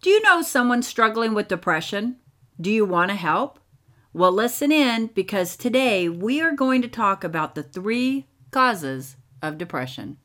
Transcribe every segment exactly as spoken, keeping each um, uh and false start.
Do you know someone struggling with depression? Do you want to help? Well, listen in, because today we are going to talk about the three causes of depression.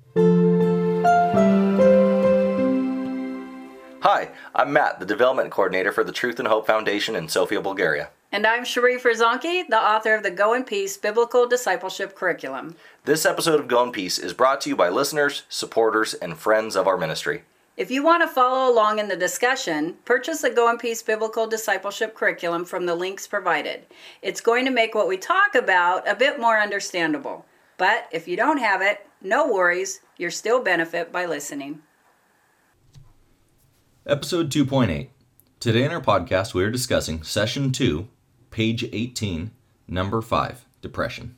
Hi, I'm Matt, the Development Coordinator for the Truth and Hope Foundation in Sofia, Bulgaria. And I'm Cherie Ferzanke, the author of the Go in Peace Biblical Discipleship Curriculum. This episode of Go in Peace is brought to you by listeners, supporters, and friends of our ministry. If you want to follow along in the discussion, purchase the Go in Peace Biblical Discipleship Curriculum from the links provided. It's going to make what we talk about a bit more understandable. But if you don't have it, no worries, you'll still benefit by listening. Episode two point eight. Today in our podcast we are discussing Session two, Page eighteen, Number five, Depression.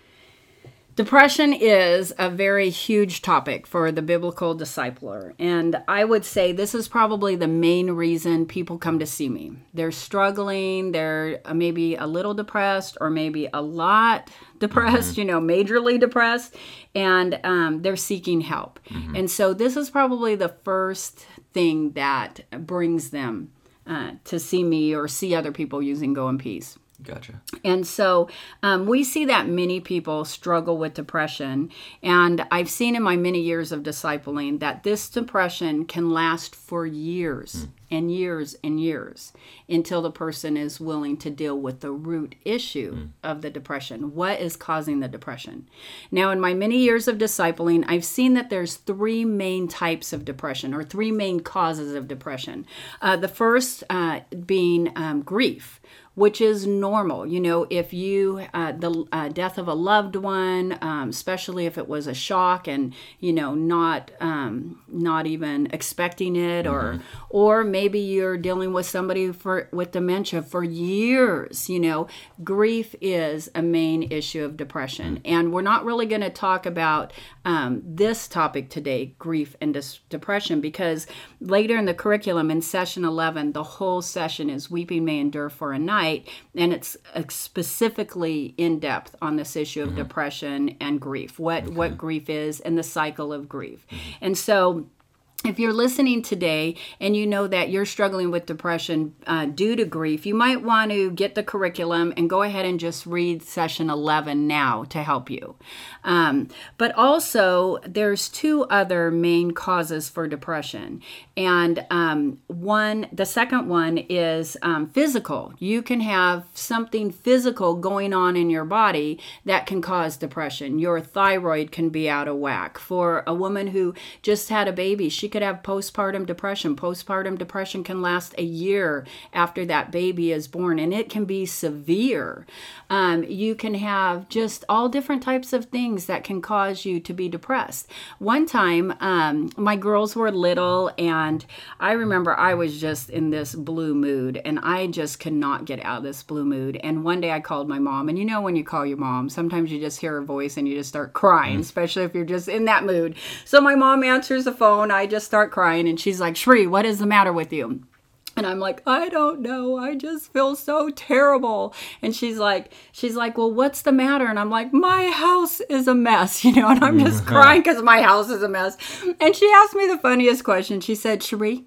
Depression is a very huge topic for the biblical discipler, and I would say this is probably the main reason people come to see me. They're struggling, they're maybe a little depressed or maybe a lot depressed, mm-hmm. you know, majorly depressed, and um, they're seeking help. Mm-hmm. And so this is probably the first thing that brings them uh, to see me or see other people using Go in Peace. Gotcha. And so um, we see that many people struggle with depression. And I've seen in my many years of discipling that this depression can last for years mm. and years and years until the person is willing to deal with the root issue mm. of the depression. What is causing the depression? Now, in my many years of discipling, I've seen that there's three main types of depression, or three main causes of depression. Uh, the first uh, being um, grief, which is normal. You know, if you, uh, the uh, death of a loved one, um, especially if it was a shock and, you know, not um, not even expecting it, mm-hmm. or or maybe you're dealing with somebody for with dementia for years, you know, grief is a main issue of depression. Mm-hmm. And we're not really going to talk about um, this topic today, grief and dis- depression, because later in the curriculum in session eleven, the whole session is Weeping May Endure for a Night. And it's specifically in depth on this issue of mm-hmm. depression and grief, what okay. what grief is and the cycle of grief. Mm-hmm. And so if you're listening today and you know that you're struggling with depression uh, due to grief, you might want to get the curriculum and go ahead and just read session eleven now to help you. Um, but also, there's two other main causes for depression. And um, one, the second one is um, physical. You can have something physical going on in your body that can cause depression. Your thyroid can be out of whack. For a woman who just had a baby, she could have postpartum depression. Postpartum depression can last a year after that baby is born, and it can be severe. Um, you can have just all different types of things that can cause you to be depressed. One time, um, my girls were little, and I remember I was just in this blue mood, and I just could not get out of this blue mood. And one day I called my mom, and you know when you call your mom, sometimes you just hear her voice and you just start crying, mm. especially if you're just in that mood. So my mom answers the phone, I just start crying, and she's like, "Cherie, what is the matter with you?" And I'm like, "I don't know. I just feel so terrible." And she's like, she's like, "Well, what's the matter?" And I'm like, "My house is a mess," you know, and I'm just crying because my house is a mess. And she asked me the funniest question. She said, "Cherie,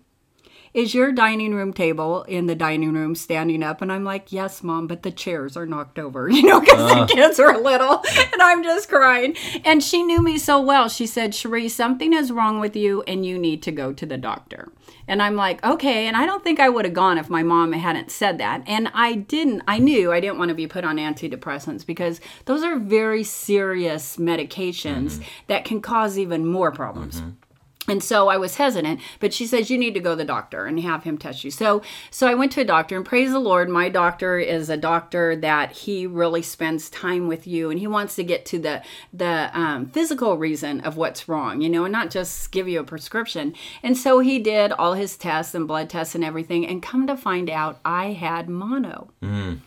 is your dining room table in the dining room standing up?" And I'm like, "Yes, Mom, but the chairs are knocked over," you know, because uh. the kids are little, and I'm just crying. And she knew me so well. She said, "Cherie, something is wrong with you, and you need to go to the doctor." And I'm like, okay. And I don't think I would have gone if my mom hadn't said that. And I didn't. I knew I didn't want to be put on antidepressants because those are very serious medications mm-hmm. that can cause even more problems. Mm-hmm. And so I was hesitant, but she says, "You need to go to the doctor and have him test you." So so I went to a doctor, and praise the Lord, my doctor is a doctor that he really spends time with you, and he wants to get to the the um, physical reason of what's wrong, you know, and not just give you a prescription. And so he did all his tests and blood tests and everything, and come to find out I had mono. Mm.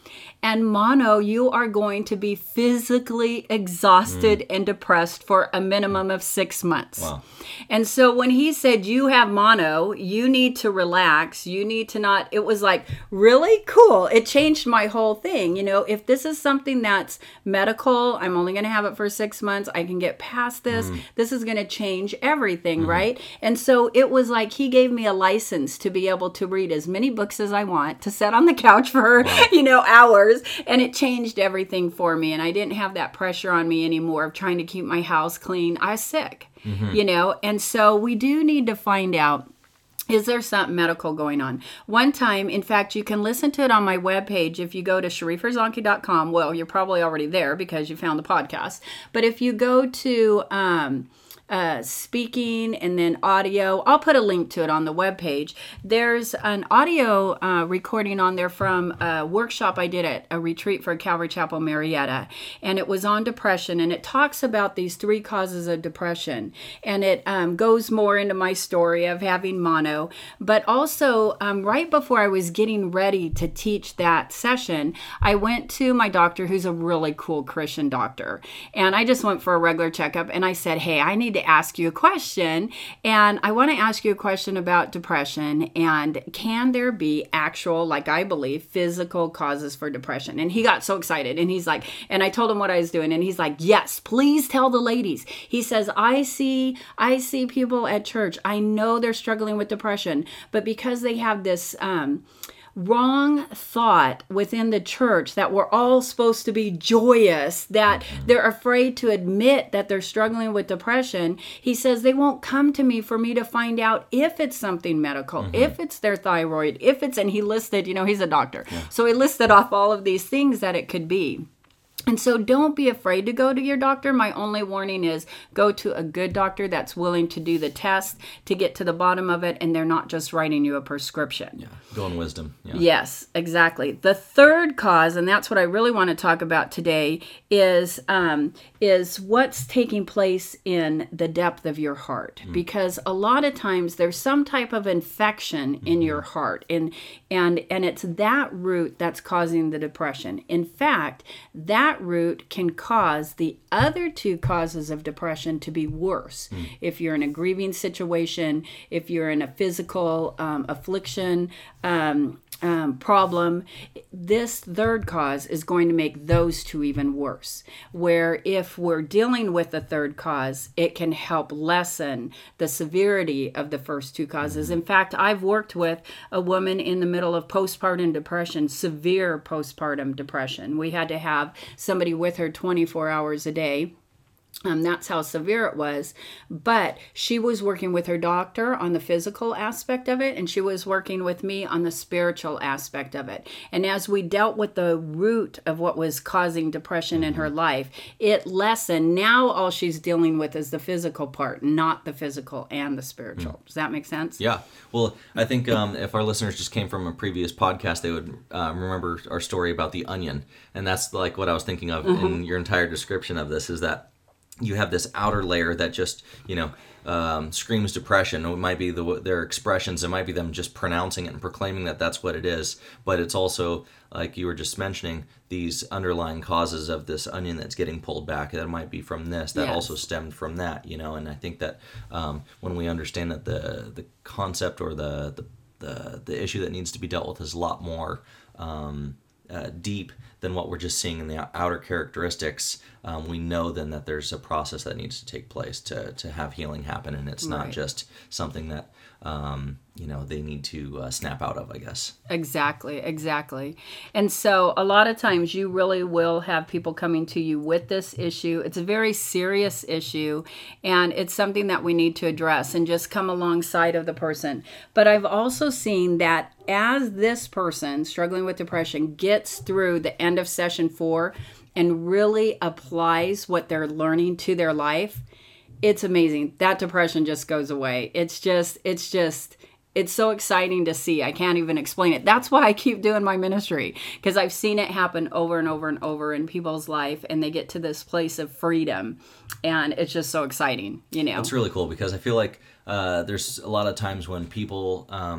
And mono, you are going to be physically exhausted mm. and depressed for a minimum of six months. Wow. And so when he said, you have mono, you need to relax, you need to not, it was like, really cool. It changed my whole thing. You know, if this is something that's medical, I'm only going to have it for six months. I can get past this. Mm. This is going to change everything, mm-hmm. right? And so it was like he gave me a license to be able to read as many books as I want, to sit on the couch for, wow. you know, hours. And it changed everything for me. And I didn't have that pressure on me anymore of trying to keep my house clean. I was sick, mm-hmm. you know, and so we do need to find out, is there something medical going on? One time, in fact, you can listen to it on my webpage if you go to Sharif Zonke dot com. Well, you're probably already there because you found the podcast. But if you go to um, uh, speaking and then audio, I'll put a link to it on the webpage. There's an audio uh, recording on there from a workshop I did at a retreat for Calvary Chapel, Marietta. And it was on depression. And it talks about these three causes of depression. And it um, goes more into my story of having mono. But also, um, right before I was getting ready to teach that session, I went to my doctor, who's a really cool Christian doctor. And I just went for a regular checkup. And I said, hey, I need to ask you a question. And I want to ask you a question about depression. And can there be actual, like I believe, physical causes for depression? And he got so excited. And he's like, and I told him what I was doing. And he's like, yes, please tell the ladies. He says, I see, I see people at church. I know they're struggling with depression, but because they have this, um, wrong thought within the church that we're all supposed to be joyous, that they're afraid to admit that they're struggling with depression. He says they won't come to me for me to find out if it's something medical, mm-hmm. if it's their thyroid, if it's, and he listed, you know, he's a doctor. Yeah. So he listed off all of these things that it could be. And so don't be afraid to go to your doctor. My only warning is go to a good doctor that's willing to do the test to get to the bottom of it, and they're not just writing you a prescription. Yeah, go on wisdom. Yeah. Yes, exactly. The third cause, and that's what I really want to talk about today, is um, is what's taking place in the depth of your heart. Mm. Because a lot of times there's some type of infection mm-hmm. in your heart, and and and it's that root that's causing the depression. In fact, that root can cause the other two causes of depression to be worse. Mm. If you're in a grieving situation, if you're in a physical um, affliction, um, um, problem, this third cause is going to make those two even worse. Where if we're dealing with the third cause, it can help lessen the severity of the first two causes. Mm-hmm. In fact, I've worked with a woman in the middle of postpartum depression, severe postpartum depression. We had to have somebody with her twenty-four hours a day. Um, that's how severe it was. But she was working with her doctor on the physical aspect of it, and she was working with me on the spiritual aspect of it. And as we dealt with the root of what was causing depression mm-hmm. in her life, it lessened. Now all she's dealing with is the physical part, not the physical and the spiritual. Mm. Does that make sense? Yeah. Well, I think um, if our listeners just came from a previous podcast, they would um, remember our story about the onion. And that's like what I was thinking of mm-hmm. in your entire description of this, is that you have this outer layer that just, you know, um, screams depression. It might be the, their expressions. It might be them just pronouncing it and proclaiming that that's what it is. But it's also, like you were just mentioning, these underlying causes of this onion that's getting pulled back. That might be from this. That yes. also stemmed from that, you know. And I think that um, when we understand that the the concept or the, the, the, the issue that needs to be dealt with is a lot more um, uh, deep than what we're just seeing in the outer characteristics, um, we know then that there's a process that needs to take place to to have healing happen, and it's not right. just something that um, you know they need to uh, snap out of, I guess. Exactly, exactly. And so a lot of times you really will have people coming to you with this issue. It's a very serious issue, and it's something that we need to address and just come alongside of the person. But I've also seen that as this person struggling with depression gets through the end of session four and really applies what they're learning to their life, it's amazing. That depression just goes away. It's just, it's just, it's so exciting to see. I can't even explain it. That's why I keep doing my ministry, because I've seen it happen over and over and over in people's life, and they get to this place of freedom, and it's just so exciting, you know. It's really cool, because I feel like uh, there's a lot of times when people um,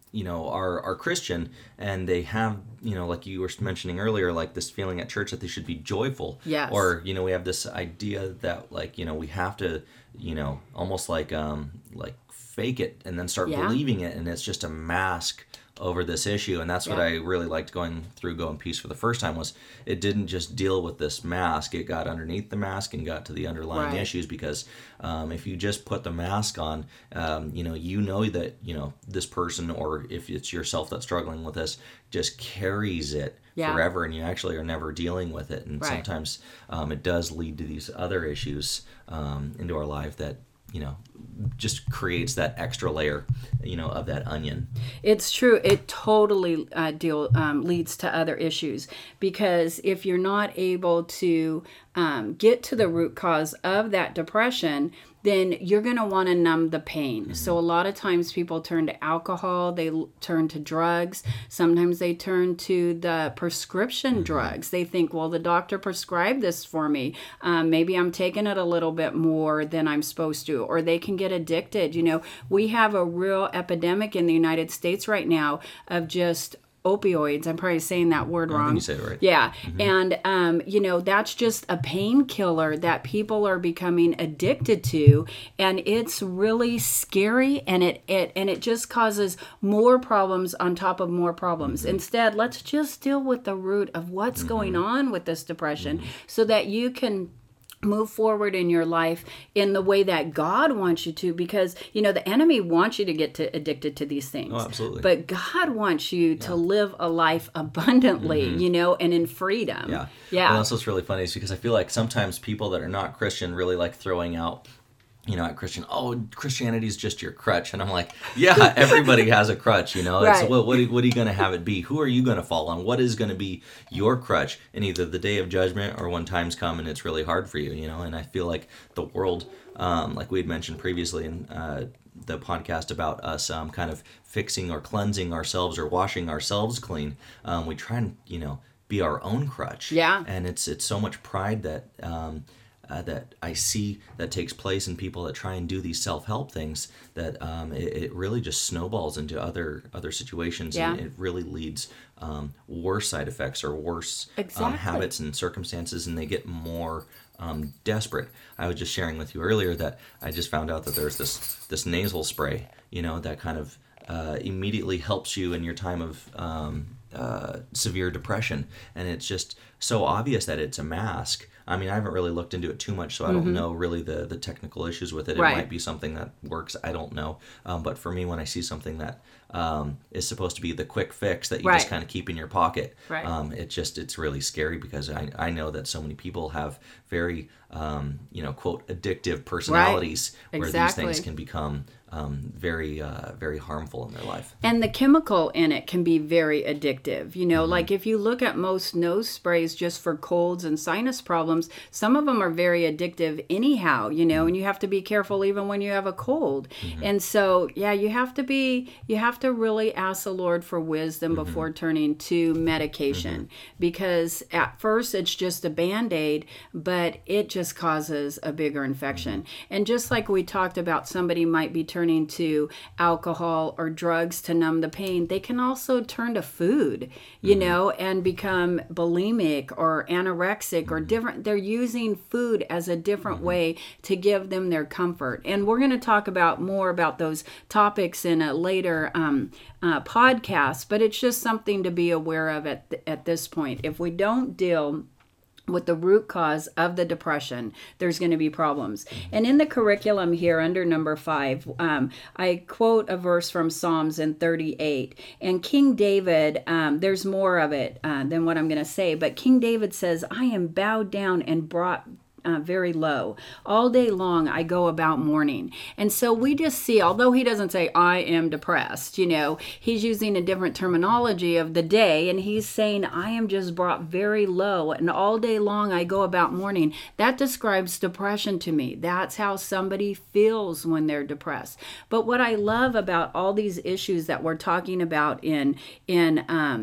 you know, are are Christian and they have, you know, like you were mentioning earlier, like this feeling at church that they should be joyful. Yes. Or, you know, we have this idea that like, you know, we have to, you know, almost like um like fake it and then start Yeah. believing it, and it's just a mask over this issue. And that's what Yeah. I really liked going through Go in Peace for the first time, was it didn't just deal with this mask, it got underneath the mask and got to the underlying Right. issues. Because um, if you just put the mask on, um, you know, you know that, you know, this person, or if it's yourself that's struggling with this, just carries it Yeah. forever, and you actually are never dealing with it. And Right. sometimes um, it does lead to these other issues um, into our life that, you know, just creates that extra layer, you know, of that onion. It's true. It totally uh, deal um, leads to other issues, because if you're not able to um, get to the root cause of that depression, then you're going to want to numb the pain. Mm-hmm. So a lot of times people turn to alcohol, they l- turn to drugs. Sometimes they turn to the prescription mm-hmm. drugs. They think, well, the doctor prescribed this for me. Um, maybe I'm taking it a little bit more than I'm supposed to. Or they can get addicted. You know, we have a real epidemic in the United States right now of just opioids. I'm probably saying that word wrong. I think you said it right. Yeah. Mm-hmm. And, um, you know, that's just a painkiller that people are becoming addicted to. And it's really scary. And it, it, and it just causes more problems on top of more problems. Mm-hmm. Instead, let's just deal with the root of what's mm-hmm. going on with this depression mm-hmm. so that you can move forward in your life in the way that God wants you to, because, you know, the enemy wants you to get to addicted to these things. Oh, absolutely. But God wants you yeah. to live a life abundantly, mm-hmm. you know, and in freedom. Yeah. Yeah. Well, that's what's really funny, is because I feel like sometimes people that are not Christian really like throwing out, you know, at Christian, oh, Christianity is just your crutch. And I'm like, yeah, everybody has a crutch, you know. Right. It's, what, what, are, what are you going to have it be? Who are you going to fall on? What is going to be your crutch in either the day of judgment or when times come and it's really hard for you, you know. And I feel like the world, um, like we had mentioned previously in uh, the podcast about us um, kind of fixing or cleansing ourselves or washing ourselves clean, um, we try and, you know, be our own crutch. Yeah. And it's it's so much pride that... Um, Uh, that I see that takes place in people that try and do these self-help things, that um, it, it really just snowballs into other other situations, yeah. and it really leads um, worse side effects or worse exactly. um, habits and circumstances, and they get more um, desperate. I was just sharing with you earlier that I just found out that there's this this nasal spray, you know, that kind of uh, immediately helps you in your time of um, uh, severe depression, and it's just so obvious that it's a mask. I mean, I haven't really looked into it too much, so I don't mm-hmm. know really the, the technical issues with it. It right. might be something that works. I don't know. Um, but for me, when I see something that um, is supposed to be the quick fix that you right. just kind of keep in your pocket, right. um, it just it's really scary, because I, I know that so many people have very, um, you know, quote, addictive personalities right. where exactly. these things can become um, very, uh, very harmful in their life. And the chemical in it can be very addictive. You know, mm-hmm. like if you look at most nose sprays just for colds and sinus problems, some of them are very addictive anyhow, you know, and you have to be careful even when you have a cold. Mm-hmm. And so, yeah, you have to be, you have to really ask the Lord for wisdom mm-hmm. before turning to medication, mm-hmm. because at first it's just a Band-Aid, but it just causes a bigger infection. Mm-hmm. And just like we talked about, somebody might be turning to alcohol or drugs to numb the pain, they can also turn to food, you mm-hmm. know, and become bulimic or anorexic mm-hmm. or different. They're using food as a different mm-hmm. way to give them their comfort. And we're going to talk about more about those topics in a later um, uh, podcast, but it's just something to be aware of at, th- at this point. If we don't deal with the root cause of the depression, there's going to be problems. And in the curriculum here under number five, um, I quote a verse from Psalms in thirty-eight. And King David, um, there's more of it uh, than what I'm going to say, but King David says, I am bowed down and brought Uh, very low. All day long, I go about mourning. And so we just see, although he doesn't say, I am depressed, you know, he's using a different terminology of the day, and he's saying, I am just brought very low, and all day long, I go about mourning. That describes depression to me. That's how somebody feels when they're depressed. But what I love about all these issues that we're talking about in, in, um,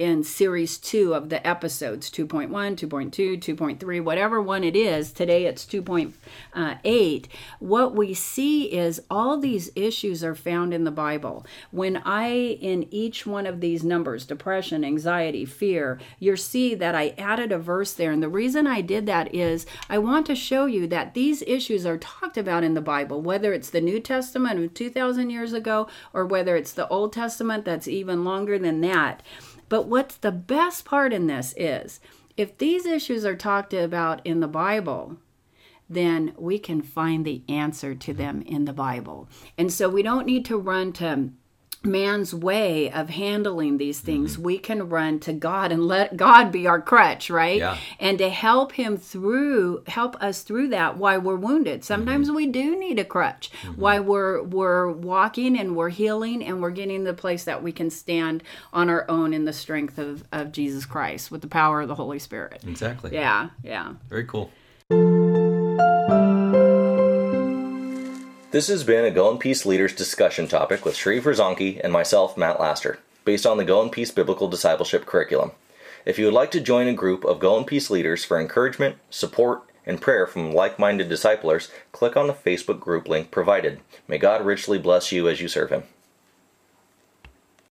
in series two of the episodes, two point one, two point two, two point three, whatever one it is. Today it's two point eight. What we see is all these issues are found in the Bible. When I, in each one of these numbers, depression, anxiety, fear, you'll see that I added a verse there. And the reason I did that is I want to show you that these issues are talked about in the Bible, whether it's the New Testament of two thousand years ago or whether it's the Old Testament that's even longer than that. But what's the best part in this is if these issues are talked about in the Bible, then we can find the answer to them in the Bible. And so we don't need to run to man's way of handling these things. Mm-hmm. We can run to God and let God be our crutch, right? Yeah. And to help him through, help us through that while we're wounded. Sometimes mm-hmm. we do need a crutch mm-hmm. while we're we're walking and we're healing and we're getting to the place that we can stand on our own in the strength of, of Jesus Christ with the power of the Holy Spirit. Exactly. Yeah, yeah. Very cool. This has been a Go in Peace Leaders discussion topic with Sheree Verzonki and myself, Matt Laster, based on the Go in Peace Biblical Discipleship Curriculum. If you would like to join a group of Go in Peace leaders for encouragement, support, and prayer from like-minded disciplers, click on the Facebook group link provided. May God richly bless you as you serve Him.